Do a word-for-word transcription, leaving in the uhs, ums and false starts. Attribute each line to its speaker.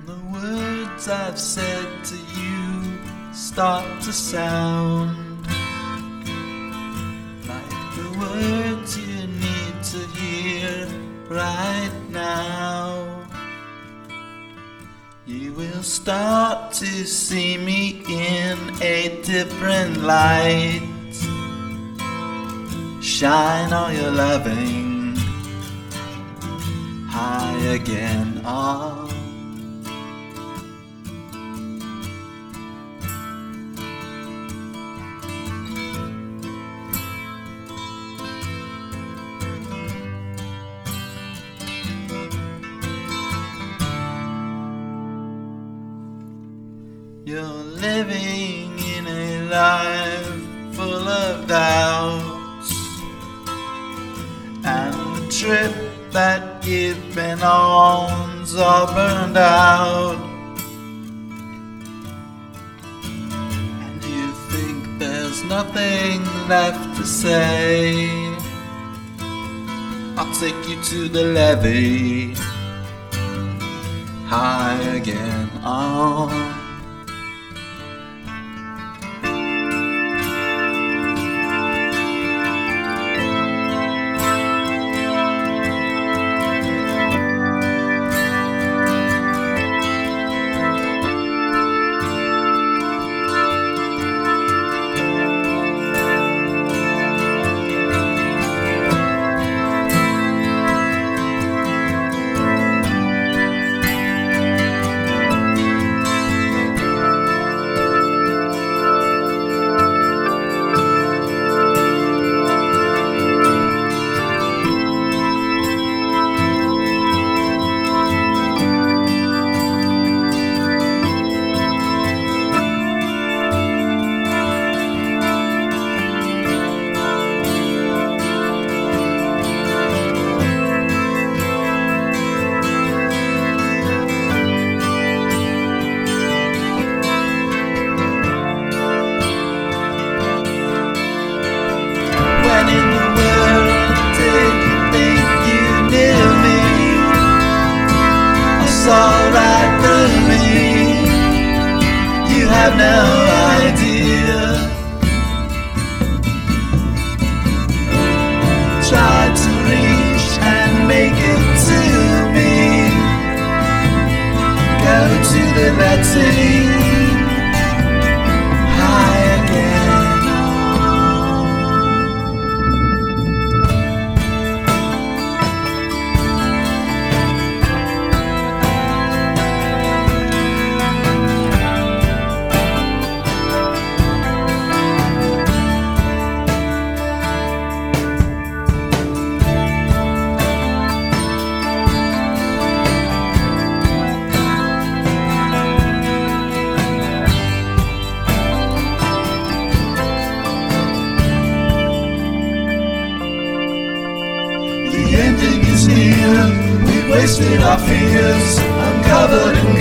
Speaker 1: the words I've said to you start to sound like the words you need to hear right now. You will start to see me in a different light. Shine all your loving high again on. You're living in a life full of doubts, and the trip that you've been on's all burned out, and you think there's nothing left to say. I'll take you to the levee high again on. All right through me, you have no idea. Try to reach and make it to me. Go to the letting high again. The ending is near, we've wasted our fears, uncovered in